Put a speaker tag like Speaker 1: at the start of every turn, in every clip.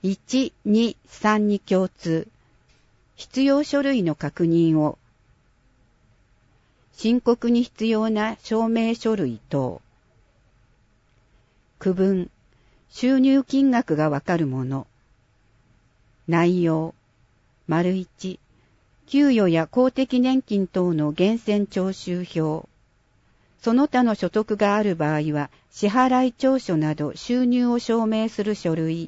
Speaker 1: 1、2、3に共通。必要書類の確認を。申告に必要な証明書類等。区分。収入金額がわかるもの。内容。1、給与や公的年金等の源泉徴収票。その他の所得がある場合は、支払い調書など収入を証明する書類。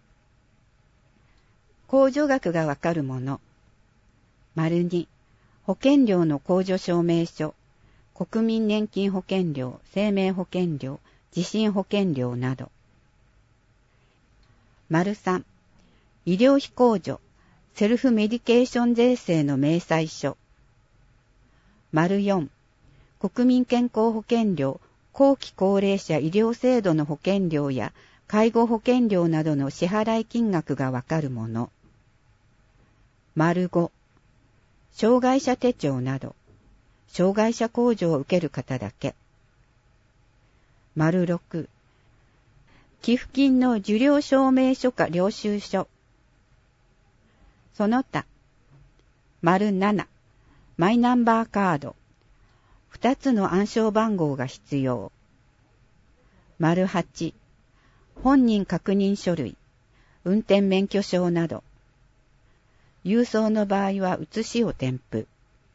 Speaker 1: 控除額がわかるもの。2、保険料の控除証明書、国民年金保険料、生命保険料、地震保険料など。3、医療費控除、セルフメディケーション税制の明細書。4、国民健康保険料、後期高齢者医療制度の保険料や介護保険料などの支払い金額がわかるもの。5、障害者手帳など、障害者控除を受ける方だけ。6、寄付金の受領証明書か領収書。その他。7、マイナンバーカード。2つの暗証番号が必要。8、本人確認書類、運転免許証など。郵送の場合は写しを添付。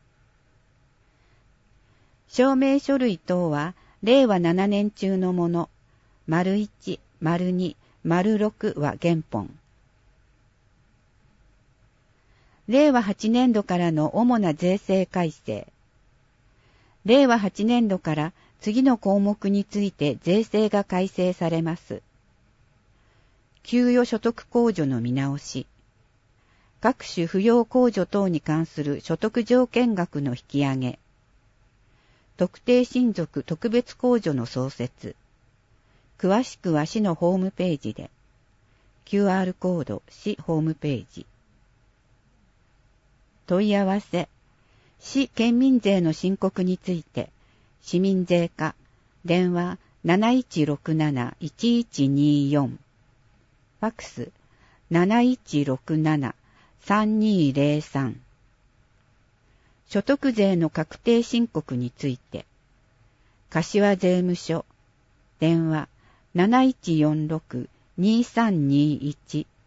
Speaker 1: 証明書類等は令和7年中のもの。1、2、6は原本。令和8年度からの主な税制改正。令和8年度から次の項目について税制が改正されます。給与所得控除の見直し。各種扶養控除等に関する所得条件額の引き上げ。特定親族特別控除の創設。詳しくは市のホームページで。QR コード市ホームページ。問い合わせ。市県民税の申告について、市民税課、電話 7167-1124。ファックス 7167-3203。所得税の確定申告について、柏税務署、電話 7146-2321。